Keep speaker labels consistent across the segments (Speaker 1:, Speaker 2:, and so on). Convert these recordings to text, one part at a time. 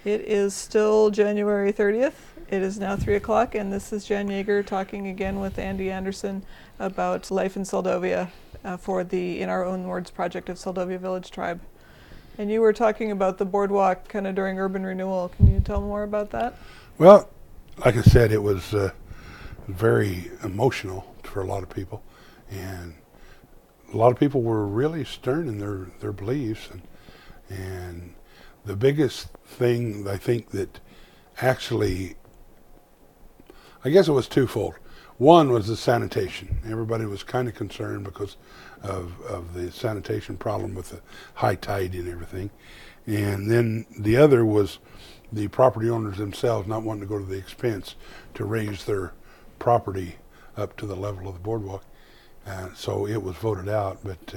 Speaker 1: It is still January 30th. It is now 3 o'clock, and this is Jan Yeager talking again with Andy Anderson about life in Seldovia for the In Our Own Words project of Seldovia Village Tribe. And you were talking about the boardwalk kind of during urban renewal. Can you tell more about that?
Speaker 2: Well, like I said, it was very emotional for a lot of people, and a lot of people were really stern in their beliefs, and the biggest thing I think that actually, I guess it was twofold. One was the sanitation. Everybody was kind of concerned because of the sanitation problem with the high tide and everything. And then the other was the property owners themselves not wanting to go to the expense to raise their property up to the level of the boardwalk. So it was voted out. But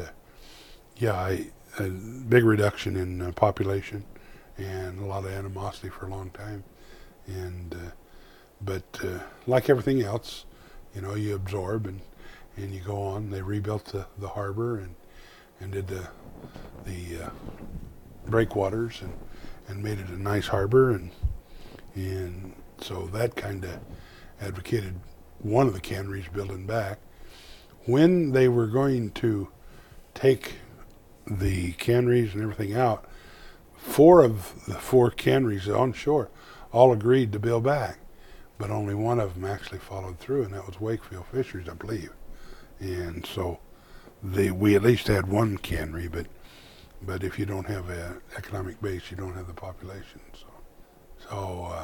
Speaker 2: a big reduction in population and a lot of animosity for a long time. And but like everything else, you know, you absorb and you go on. They rebuilt the harbor and did the breakwaters and made it a nice harbor, and so that kind of advocated one of the canneries building back. When they were going to take the canneries and everything out, 4 of the 4 canneries on shore all agreed to build back, but only one of them actually followed through, and that was Wakefield Fisheries, I believe. And so we at least had one cannery, but if you don't have an economic base, you don't have the population. So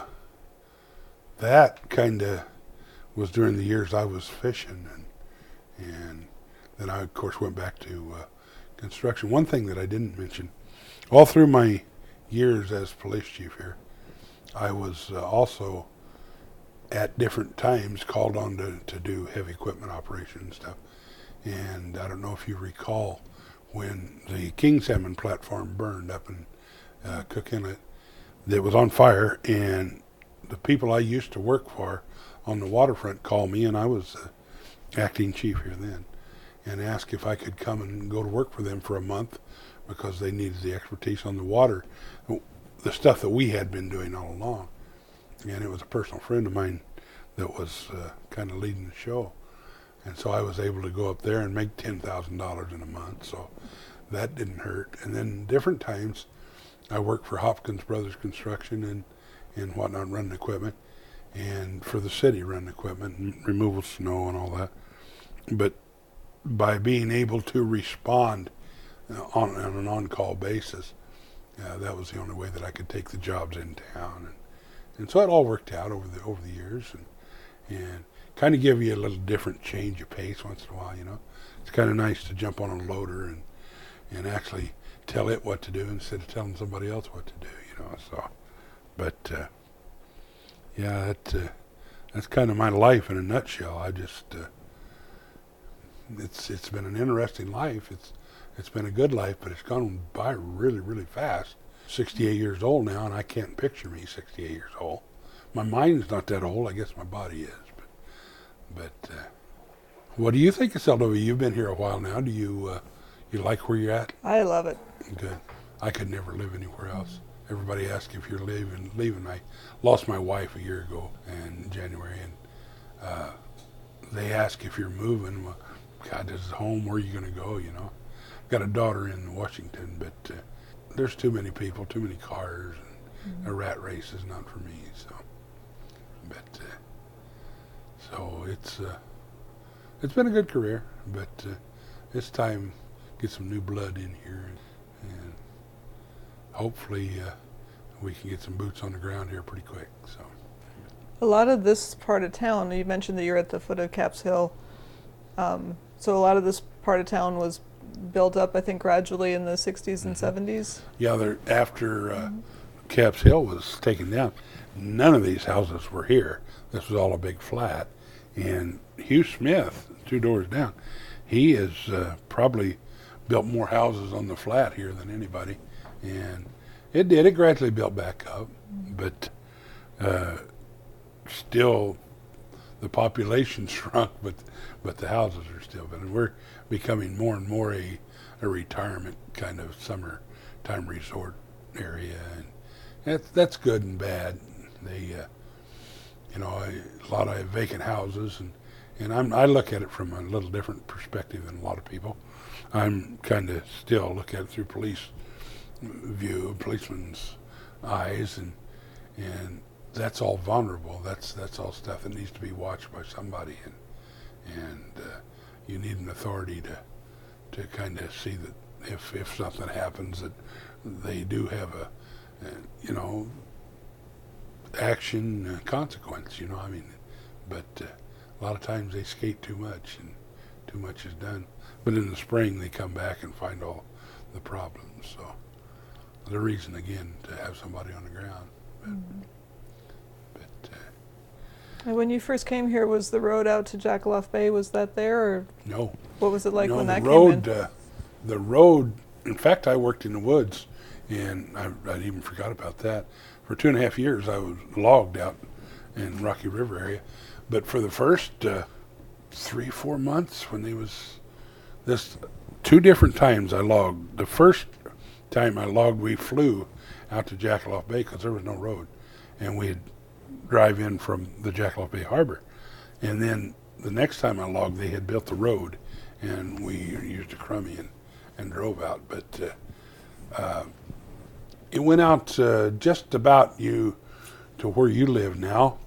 Speaker 2: that kind of was during the years I was fishing, and then I, of course, went back to construction. One thing that I didn't mention, all through my years as police chief here, I was also at different times called on to do heavy equipment operation and stuff. And I don't know if you recall when the king salmon platform burned up in Cook Inlet, that was on fire, and the people I used to work for on the waterfront called me, and I was acting chief here then, and asked if I could come and go to work for them for a month because they needed the expertise on the water, the stuff that we had been doing all along. And it was a personal friend of mine that was kind of leading the show. And so I was able to go up there and make $10,000 in a month, so that didn't hurt. And then different times I worked for Hopkins Brothers Construction and whatnot, running equipment, and for the city running equipment and removal snow and all that. But by being able to respond on an on-call basis, that was the only way that I could take the jobs in town. And so it all worked out over the years, and kind of give you a little different change of pace once in a while, you know. It's kind of nice to jump on a loader and actually tell it what to do instead of telling somebody else what to do, you know. So, but yeah, that's kind of my life in a nutshell. I just it's been an interesting life. It's been a good life, but it's gone by really, really fast. 68 years old now, and I can't picture me 68 years old. My mind's not that old. I guess my body is. But what do you think of Seldovia? You've been here a while now. Do you like where you're at?
Speaker 1: I love it.
Speaker 2: Good. I could never live anywhere else. Everybody asks if you're leaving. I lost my wife a year ago in January, and they ask if you're moving. Well, God, this is home. Where are you going to go, you know? Got a daughter in Washington, but there's too many people, too many cars, and a rat race is not for me. So it's been a good career, but it's time to get some new blood in here, and hopefully we can get some boots on the ground here pretty quick. So
Speaker 1: A lot of this part of town, you mentioned that you're at the foot of Capps Hill, so a lot of this part of town was built up, I think, gradually in the 60s and 70s.
Speaker 2: Yeah, after Capps Hill was taken down, none of these houses were here. This was all a big flat. And Hugh Smith, 2 doors down, he has probably built more houses on the flat here than anybody. And it gradually built back up, but still the population shrunk, but the houses are still built. And we're becoming more and more a retirement kind of summertime resort area, That's good and bad. They, you know, a lot of vacant houses, and I look at it from a little different perspective than a lot of people. I'm kind of still look at it through policeman's eyes, and that's all vulnerable. That's all stuff that needs to be watched by somebody, and you need an authority to kind of see that if something happens, that they do have a you know, action consequence. You know, I mean, but a lot of times they skate too much, and too much is done. But in the spring, they come back and find all the problems. So the reason again to have somebody on the ground. But
Speaker 1: And when you first came here, was the road out to Jackaloff Bay, was that there, or
Speaker 2: no,
Speaker 1: what was it like when that
Speaker 2: the road,
Speaker 1: came in?
Speaker 2: The road. In fact, I worked in the woods, and I'd even forgot about that. For 2.5 years, I was logged out in Rocky River area. But for the first 3-4 months, when they was this 2 different times I logged. The first time I logged, we flew out to Jackaloff Bay because there was no road, and we'd drive in from the Jackaloff Bay Harbor. And then the next time I logged, they had built the road, and we used a crummy and drove out. But it went out just about to where you live now.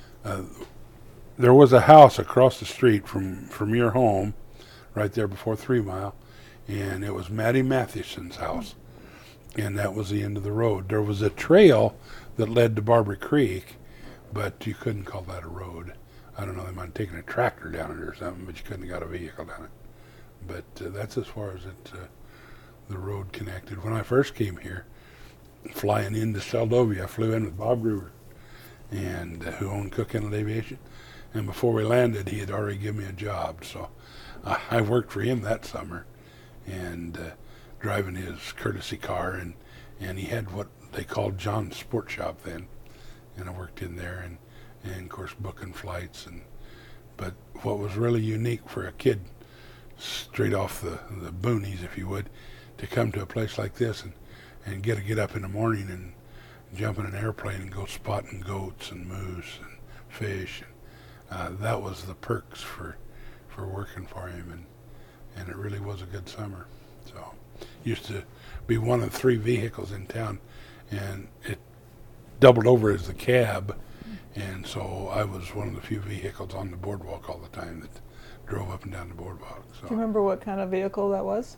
Speaker 2: There was a house across the street from your home, right there before 3 Mile, and it was Mattie Matheson's house, and that was the end of the road. There was a trail that led to Barbary Creek, but you couldn't call that a road. I don't know, they might have taken a tractor down it or something, but you couldn't have got a vehicle down it. But that's as far as the road connected. When I first came here, flying into Seldovia, I flew in with Bob Gruber, and who owned Cook Inlet Aviation. And before we landed, he had already given me a job, so I worked for him that summer, and driving his courtesy car, and he had what they called John's Sport Shop then, and I worked in there, and of course booking flights. But what was really unique for a kid straight off the boonies, if you would, to come to a place like this and get up in the morning and jump in an airplane and go spotting goats and moose and fish. That was the perks for working for him, and it really was a good summer. So used to be one of 3 vehicles in town, and it doubled over as the cab, and so I was one of the few vehicles on the boardwalk all the time that drove up and down the boardwalk. So.
Speaker 1: Do you remember what kind of vehicle that was?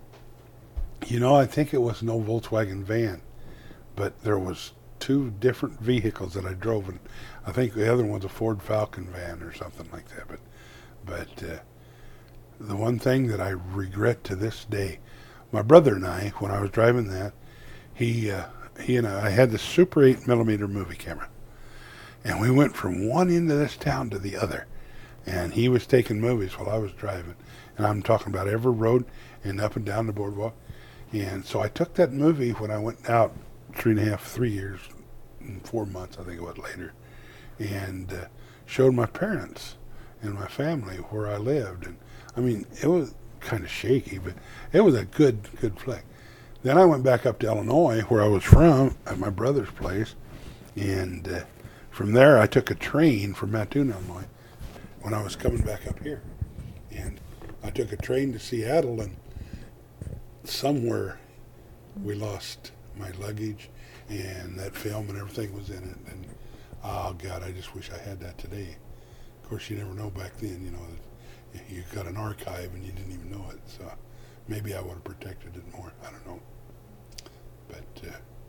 Speaker 2: You know, I think it was no Volkswagen van, but there was 2 different vehicles that I drove, and I think the other one was a Ford Falcon van or something like that. But the one thing that I regret to this day, my brother and I, when I was driving that, he and I had this Super 8mm movie camera, and we went from one end of this town to the other, and he was taking movies while I was driving, and I'm talking about every road and up and down the boardwalk. And so I took that movie when I went out 3 years and 4 months, I think it was later, and showed my parents and my family where I lived. And I mean, it was kind of shaky, but it was a good flick. Then I went back up to Illinois, where I was from, at my brother's place, and from there I took a train from Mattoon, Illinois, when I was coming back up here. And I took a train to Seattle, and somewhere we lost my luggage, and that film and everything was in it. And oh God, I just wish I had that today. Of course, you never know back then, you know, that you got an archive and you didn't even know it. So maybe I would have protected it more. I don't know. But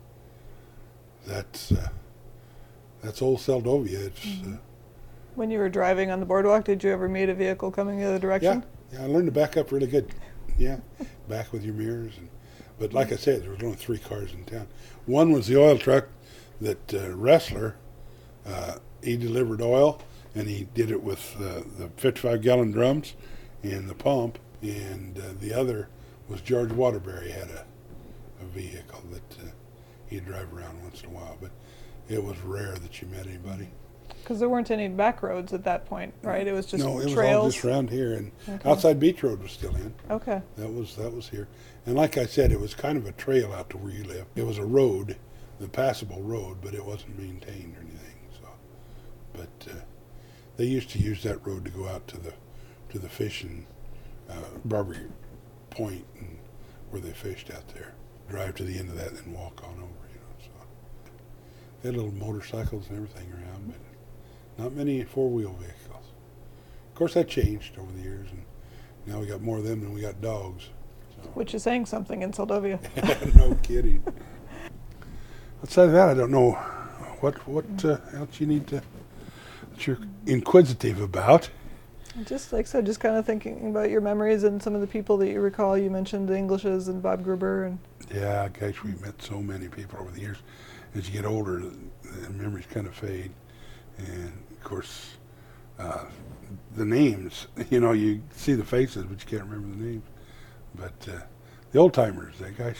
Speaker 2: that's old Seldovia. It's
Speaker 1: When you were driving on the boardwalk, did you ever meet a vehicle coming the other direction?
Speaker 2: Yeah, I learned to back up really good. Yeah, back with your mirrors. But like I said, there was only 3 cars in town. One was the oil truck that Wrestler, he delivered oil, and he did it with the 55-gallon drums and the pump. And the other was George Waterbury had a vehicle that he'd drive around once in a while. But it was rare that you met anybody.
Speaker 1: Because there weren't any back roads at that point, right? It was just
Speaker 2: no, it
Speaker 1: trails.
Speaker 2: was all just around here, and Outside Beach Road was still in.
Speaker 1: Okay.
Speaker 2: That was here, and like I said, it was kind of a trail out to where you live. It was a road the passable road, but it wasn't maintained or anything. So, but they used to use that road to go out to the fishing Barbary Point, and where they fished out there. Drive to the end of that and then walk on over. So they had little motorcycles and everything around, but not many four-wheel vehicles. Of course, that changed over the years, and now we got more of them than we got dogs. So.
Speaker 1: Which is saying something in Seldovia.
Speaker 2: No kidding. Outside of that, I don't know what else you need to that you're inquisitive about.
Speaker 1: Just like I said, just kind of thinking about your memories and some of the people that you recall. You mentioned the Englishes and Bob Gruber. And
Speaker 2: yeah, gosh, we've met so many people over the years. As you get older, the memories kind of fade. And, of course, the names, you see the faces, but you can't remember the names. But the old-timers, gosh,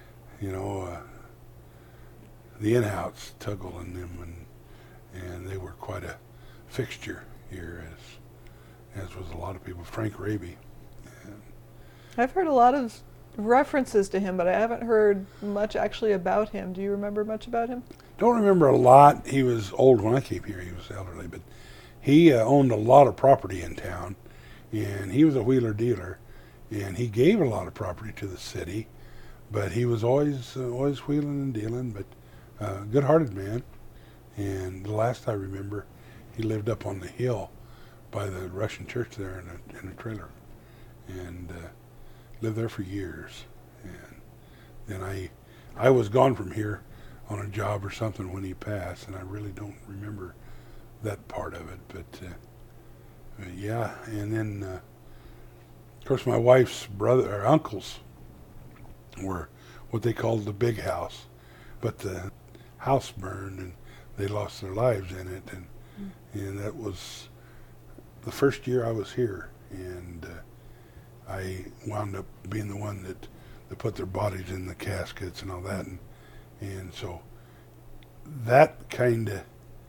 Speaker 2: the in-house, Tuggle and them, and they were quite a fixture here, as was a lot of people. Frank Raby.
Speaker 1: I've heard a lot of references to him, but I haven't heard much actually about him. Do you remember much about him?
Speaker 2: Don't remember a lot. He was old when I came here. He was elderly, but he owned a lot of property in town, and he was a wheeler dealer, and he gave a lot of property to the city, but he was always wheeling and dealing, but good-hearted man. And the last I remember, he lived up on the hill by the Russian church there in a trailer, and lived there for years. And then I was gone from here on a job or something when he passed, and I really don't remember that part of it. But yeah, and then of course my wife's brother or uncles were what they called the big house, but the house burned and they lost their lives in it, and that was the first year I was here, and I wound up being the one that put their bodies in the caskets and all that, and so that kind of,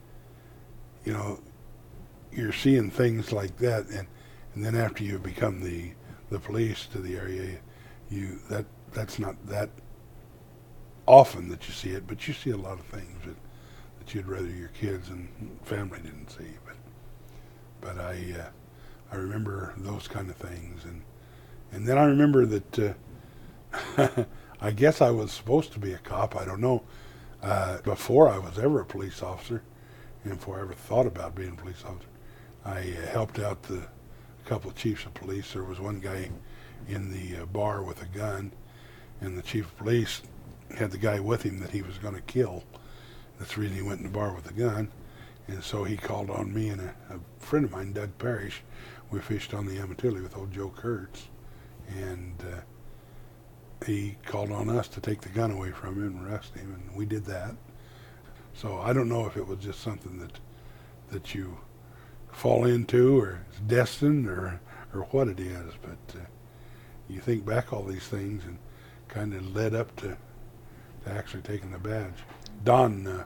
Speaker 2: you're seeing things like that, and then after you become the police to the area, that's not that often that you see it, but you see a lot of things that you'd rather your kids and family didn't see. But I remember those kind of things, and then I remember that I guess I was supposed to be a cop. I don't know. Before I was ever a police officer, and before I ever thought about being a police officer, I helped out a couple of chiefs of police. There was one guy in the bar with a gun, and the chief of police had the guy with him that he was going to kill. That's the reason he went in the bar with a gun. And so he called on me and a friend of mine, Doug Parrish. We fished on the Amatuli with old Joe Kurtz. And he called on us to take the gun away from him and arrest him, and we did that. So I don't know if it was just something that you fall into, or it's destined, or what it is, but you think back all these things and kind of led up to actually taking the badge. Don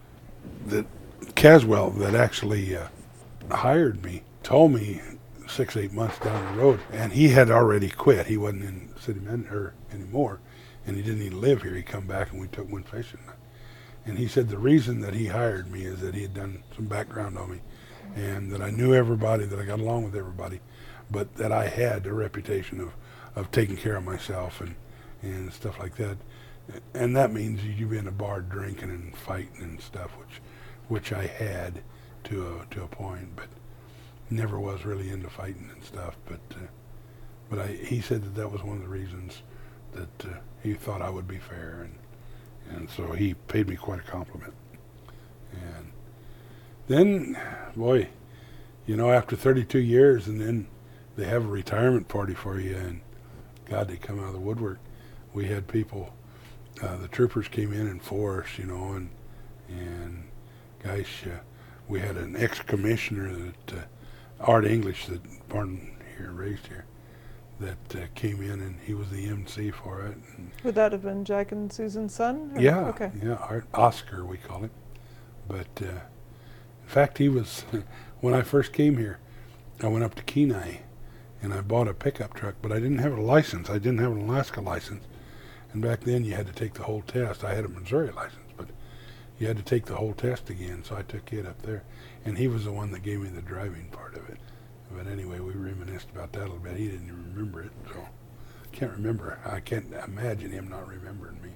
Speaker 2: Caswell that actually hired me told me 6-8 months down the road, and he had already quit. He wasn't in city manager anymore, and he didn't even live here. He come back and we went fishing. And he said the reason that he hired me is that he had done some background on me, and that I knew everybody, that I got along with everybody, but that I had a reputation of taking care of myself and stuff like that. And that means you be in a bar drinking and fighting and stuff, which I had to a point, but never was really into fighting and stuff. But he said that was one of the reasons that he thought I would be fair, and so he paid me quite a compliment. And then, boy, after 32 years, and then they have a retirement party for you, and God, they come out of the woodwork. We had people. The troopers came in force, and gosh, we had an ex-commissioner that Art English, that born here, raised here, that came in, and he was the MC for it. And
Speaker 1: would that have been Jack and Susan's son? Or?
Speaker 2: Yeah,
Speaker 1: okay.
Speaker 2: Yeah, Art, Oscar we call him. But in fact, he was when I first came here. I went up to Kenai, and I bought a pickup truck, but I didn't have a license. I didn't have an Alaska license. And back then, you had to take the whole test. I had a Missouri license, but you had to take the whole test again, so I took it up there. And he was the one that gave me the driving part of it. But anyway, we reminisced about that a little bit. He didn't even remember it, so I can't remember. I can't imagine him not remembering me.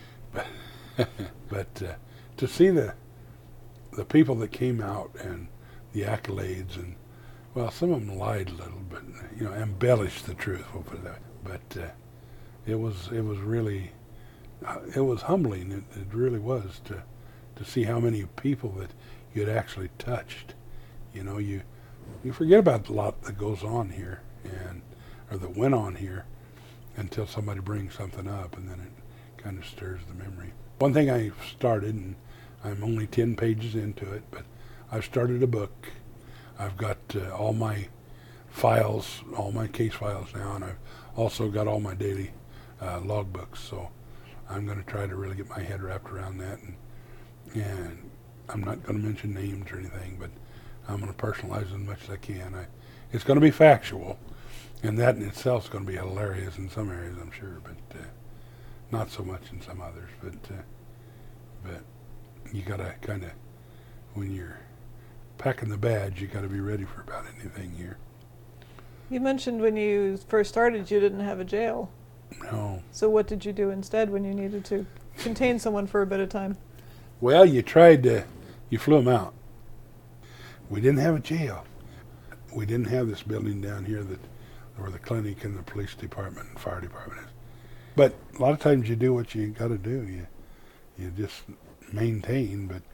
Speaker 2: But to see the people that came out and the accolades, and well, some of them lied a little, but embellished the truth. We'll put it that way. But it was really it was humbling. It really was to see how many people that you had actually touched. You forget about a lot that goes on here, or that went on here, until somebody brings something up, and then it kind of stirs the memory. One thing I started, and I'm only 10 pages into it, but I've started a book. I've got all my files, all my case files now, and I've also got all my daily logbooks. So I'm going to try to really get my head wrapped around that, and I'm not going to mention names or anything, but I'm going to personalize as much as I can. It's going to be factual, and that in itself is going to be hilarious in some areas, I'm sure, but not so much in some others. But you got to kind of, when you're packing the badge, you got to be ready for about anything here.
Speaker 1: You mentioned when you first started you didn't have a jail.
Speaker 2: No.
Speaker 1: So what did you do instead when you needed to contain someone for a bit of time?
Speaker 2: Well, you flew them out. We didn't have a jail. We didn't have this building down here where the clinic and the police department and fire department is. But a lot of times you do what you got to do. You just maintain, but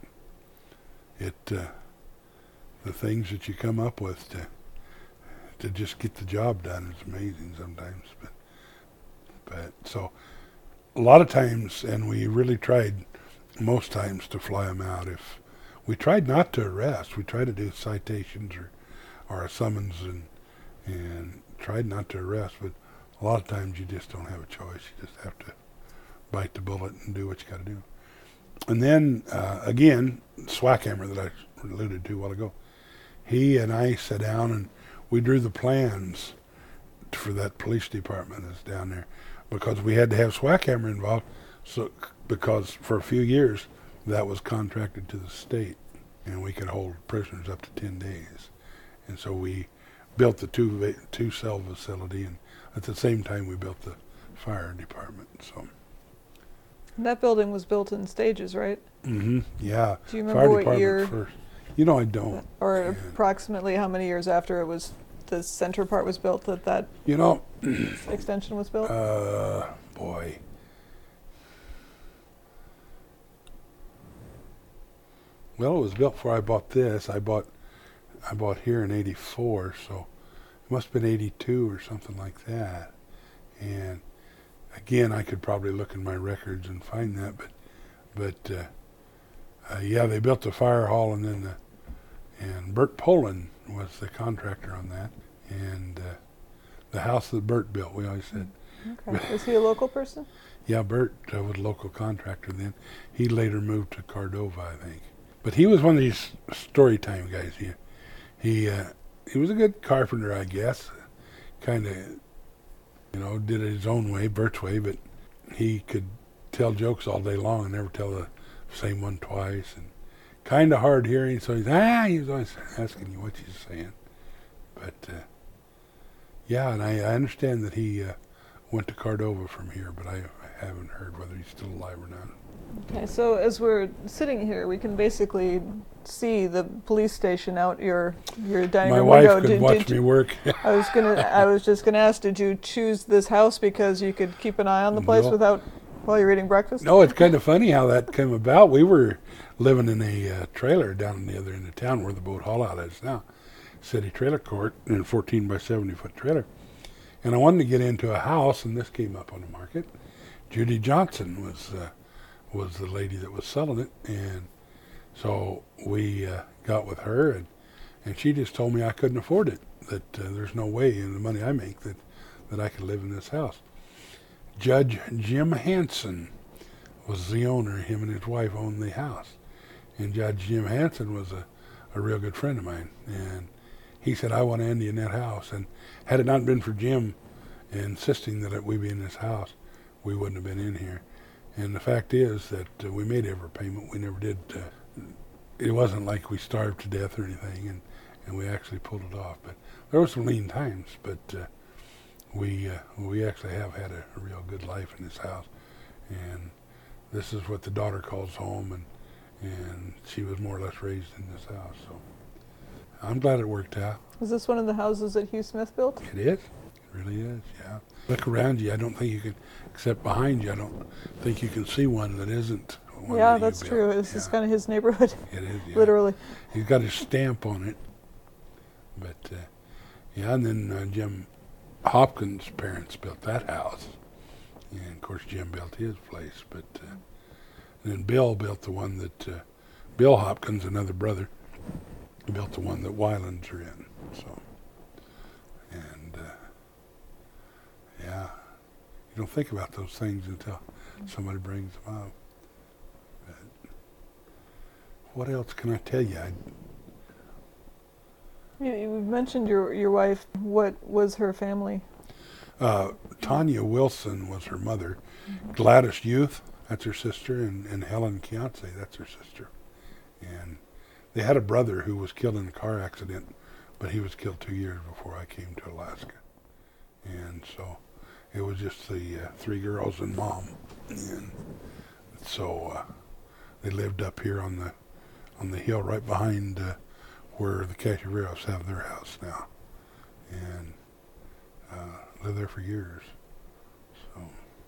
Speaker 2: the things that you come up with to just get the job done is amazing sometimes. But so a lot of times, and we really tried most times to fly them out. If we tried not to arrest, we tried to do citations or a summons and tried not to arrest, but a lot of times you just don't have a choice. You just have to bite the bullet and do what you got to do. And then, again, Swackhammer that I alluded to a while ago, he and I sat down and we drew the plans for that police department that's down there, because we had to have Swackhammer involved, because for a few years that was contracted to the state, and we could hold prisoners up to 10 days. And so we built the two cell facility, and at the same time we built the fire department. So
Speaker 1: that building was built in stages, right?
Speaker 2: Mm-hmm. Yeah.
Speaker 1: Do you remember what year?
Speaker 2: First. I don't.
Speaker 1: Or approximately how many years after the center part was built that extension was built?
Speaker 2: Boy. Well, it was built before I bought this. I bought here in '84, so it must have been '82 or something like that. And again, I could probably look in my records and find that, but yeah, they built the fire hall, and Bert Poland was the contractor on that, and the house that Bert built, we always said.
Speaker 1: Okay. Was he a local person? Yeah,
Speaker 2: Bert was a local contractor then. He later moved to Cordova, I think. But he was one of these story time guys. He was a good carpenter, I guess. Kind of, did it his own way, Bert's way, but he could tell jokes all day long and never tell the same one twice, and kind of hard hearing, so he was always asking you what you're saying. But yeah, and I understand that he went to Cordova from here, but I haven't heard whether he's still alive or not.
Speaker 1: Okay, so as we're sitting here, we can basically see the police station out your dining room window.
Speaker 2: My wife could watch me work.
Speaker 1: I was just gonna ask, did you choose this house because you could keep an eye on the place while you're eating breakfast?
Speaker 2: No, it's kind of funny how that came about. We were living in a trailer down on the other end of town where the boat haul out is now, city trailer court, in a 14 by 70 foot trailer. And I wanted to get into a house, and this came up on the market. Judy Johnson was the lady that was selling it, and so we got with her, and she just told me I couldn't afford it, that there's no way in the money I make that I could live in this house. Judge Jim Hanson was the owner. Him and his wife owned the house, and Judge Jim Hanson was a real good friend of mine, and he said, I want Andy in that house. And had it not been for Jim insisting that we be in this house, we wouldn't have been in here. And the fact is that we made every payment. We never did. It wasn't like we starved to death or anything, and we actually pulled it off. But there were some lean times, but we actually have had a real good life in this house. And this is what the daughter calls home, and she was more or less raised in this house. So I'm glad it worked out.
Speaker 1: Is this one of the houses that Hugh Smith built?
Speaker 2: It is. It really is, yeah. Look around you. I don't think you can, except behind you, I don't think you can see one that isn't one
Speaker 1: Yeah,
Speaker 2: that
Speaker 1: that's
Speaker 2: you
Speaker 1: true.
Speaker 2: built.
Speaker 1: This is kind of his neighborhood,
Speaker 2: It is, yeah.
Speaker 1: literally.
Speaker 2: He's got his stamp on it. But, yeah, and then Jim Hopkins' parents built that house. And, of course, Jim built his place. But then Bill built the one that, Bill Hopkins, another brother, built the one that Wylands are in. So, and, yeah, you don't think about those things until somebody brings them up. But what else can I tell you?
Speaker 1: You mentioned your wife. What was her family?
Speaker 2: Tanya Wilson was her mother. Gladys Youth, that's her sister, and Helen Kiance, that's her sister. And they had a brother who was killed in a car accident, but he was killed 2 years before I came to Alaska. And so it was just the three girls and Mom. And so they lived up here on the hill right behind where the Cacheveros have their house now. And lived there for years. So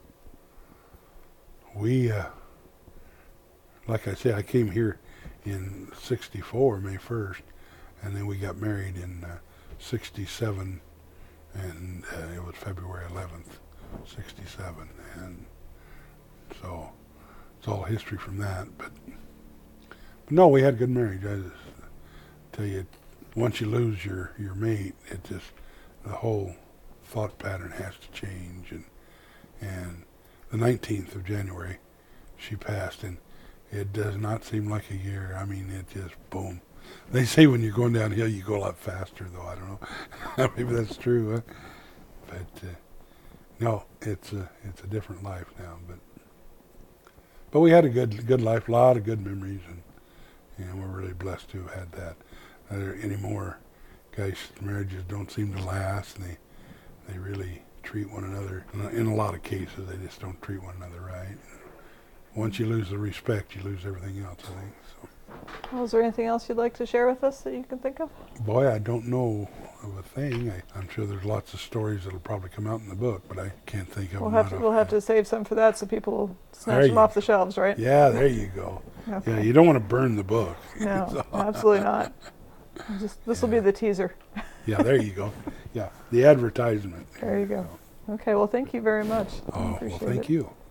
Speaker 2: we, like I said, I came here in '64, May 1st, and then we got married in '67, and it was February 11th, '67, and so it's all history from that. But no, we had good marriage. I just tell you, once you lose your mate, it just, the whole thought pattern has to change. And the 19th of January, she passed, and it does not seem like a year. I mean, it just boom. They say when you're going downhill, you go a lot faster, though. I don't know. Maybe that's true. Huh? But no, it's a different life now. But we had a good life, a lot of good memories, and we're really blessed to have had that. Anymore, guys, marriages don't seem to last, and they really treat one another. In a lot of cases, they just don't treat one another right. Once you lose the respect, you lose everything else, I think. So.
Speaker 1: Well, is there anything else you'd like to share with us that you can think of?
Speaker 2: Boy, I don't know of a thing. I'm sure there's lots of stories that'll probably come out in the book, but I can't think of them.
Speaker 1: We'll have to save some for that so people will snatch them off the shelves, right?
Speaker 2: Yeah, there you go.
Speaker 1: Okay.
Speaker 2: Yeah, you don't want to burn the book.
Speaker 1: No,
Speaker 2: So.
Speaker 1: absolutely not. This will be the teaser.
Speaker 2: Yeah, there you go. Yeah, the advertisement.
Speaker 1: There you go. Okay, well, thank you very much.
Speaker 2: Oh, well, thank you.